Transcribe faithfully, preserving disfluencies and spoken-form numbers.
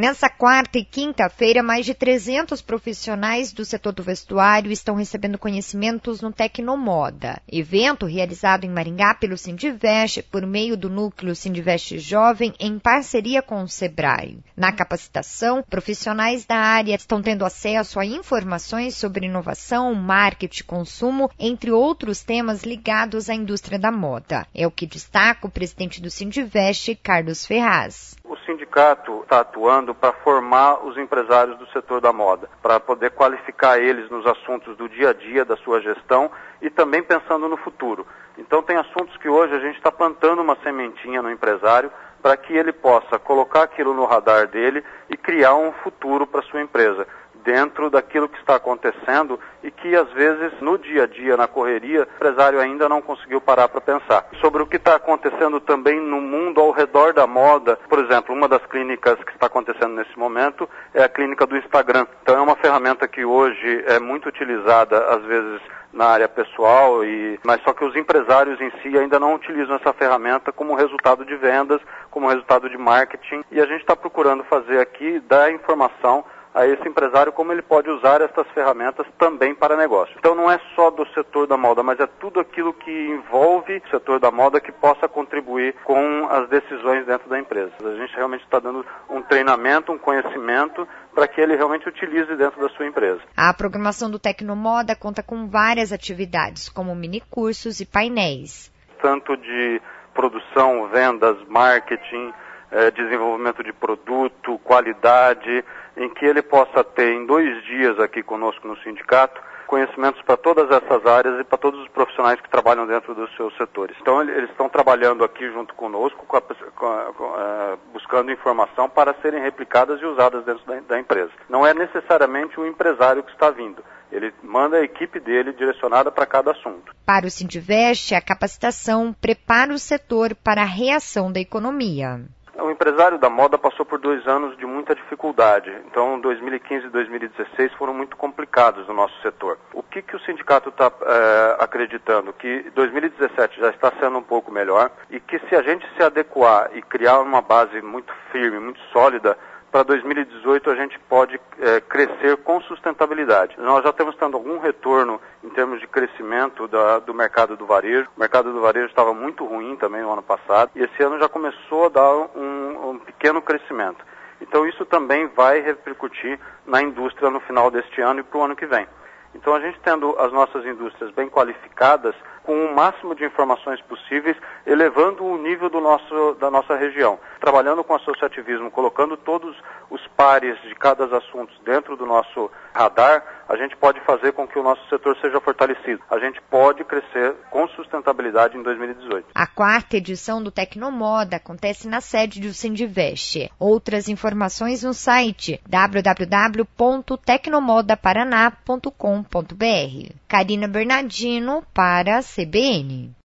Nessa quarta e quinta-feira, mais de trezentos profissionais do setor do vestuário estão recebendo conhecimentos no Tecnomoda, evento realizado em Maringá pelo Sindivest por meio do núcleo Sindivest Jovem em parceria com o Sebrae. Na capacitação, profissionais da área estão tendo acesso a informações sobre inovação, marketing, consumo, entre outros temas ligados à indústria da moda. É o que destaca o presidente do Sindivest, Carlos Ferraz. O sindicato está atuando para formar os empresários do setor da moda, para poder qualificar eles nos assuntos do dia a dia da sua gestão e também pensando no futuro. Então tem assuntos que hoje a gente está plantando uma sementinha no empresário para que ele possa colocar aquilo no radar dele e criar um futuro para a sua empresa, dentro daquilo que está acontecendo e que, às vezes, no dia a dia, na correria, o empresário ainda não conseguiu parar para pensar. Sobre o que está acontecendo também no mundo ao redor da moda, por exemplo, uma das clínicas que está acontecendo nesse momento é a clínica do Instagram. Então é uma ferramenta que hoje é muito utilizada, às vezes, na área pessoal, e, mas só que os empresários em si ainda não utilizam essa ferramenta como resultado de vendas, como resultado de marketing, e a gente está procurando fazer aqui, dar informação a esse empresário como ele pode usar essas ferramentas também para negócio. Então não é só do setor da moda, mas é tudo aquilo que envolve o setor da moda que possa contribuir com as decisões dentro da empresa. A gente realmente está dando um treinamento, um conhecimento para que ele realmente utilize dentro da sua empresa. A programação do Tecnomoda conta com várias atividades, como minicursos e painéis. Tanto de produção, vendas, marketing, eh, desenvolvimento de produto, qualidade, em que ele possa ter em dois dias aqui conosco no sindicato conhecimentos para todas essas áreas e para todos os profissionais que trabalham dentro dos seus setores. Então eles estão trabalhando aqui junto conosco, com a, com a, com a, buscando informação para serem replicadas e usadas dentro da, da empresa. Não é necessariamente o empresário que está vindo. Ele manda a equipe dele direcionada para cada assunto. Para o Sindivest, a capacitação prepara o setor para a reação da economia. O empresário da moda passou por dois anos de muita dificuldade. Então, dois mil e quinze e dois mil e dezesseis foram muito complicados no nosso setor. O que, que o sindicato está é, acreditando? Que dois mil e dezessete já está sendo um pouco melhor e que se a gente se adequar e criar uma base muito firme, muito sólida, para dois mil e dezoito a gente pode é, crescer com sustentabilidade. Nós já estamos tendo algum retorno em termos de crescimento da, do mercado do varejo. O mercado do varejo estava muito ruim também no ano passado e esse ano já começou a dar um, um pequeno crescimento. Então isso também vai repercutir na indústria no final deste ano e para o ano que vem. Então a gente tendo as nossas indústrias bem qualificadas, com o máximo de informações possíveis, elevando o nível do nosso, da nossa região. Trabalhando com associativismo, colocando todos os pares de cada assunto dentro do nosso radar, a gente pode fazer com que o nosso setor seja fortalecido. A gente pode crescer com sustentabilidade em dois mil e dezoito. A quarta edição do Tecnomoda acontece na sede do Sindivest. Outras informações no site w w w ponto tecnomoda paraná ponto com ponto b r. Karina Bernardino para a C B N.